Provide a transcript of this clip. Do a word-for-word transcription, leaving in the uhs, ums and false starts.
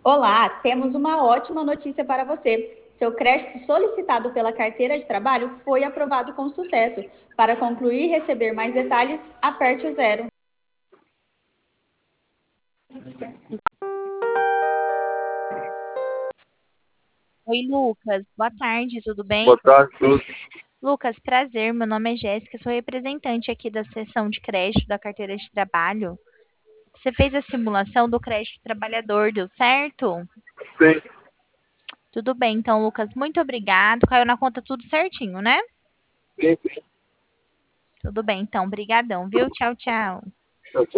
Olá, temos uma ótima notícia para você. Seu crédito solicitado pela carteira de trabalho foi aprovado com sucesso. Para concluir e receber mais detalhes, aperte o zero. Oi, Lucas. Boa tarde, tudo bem? Boa tarde, tudo. Lucas, prazer. Meu nome é Jéssica, sou representante aqui da seção de crédito da carteira de trabalho. Você fez a simulação do crédito trabalhador, deu certo? Sim, Tudo bem, então, Lucas, muito obrigado. Caiu na conta tudo certinho, né? sim, sim. Tudo bem, então, brigadão, viu? Tchau, tchau. Eu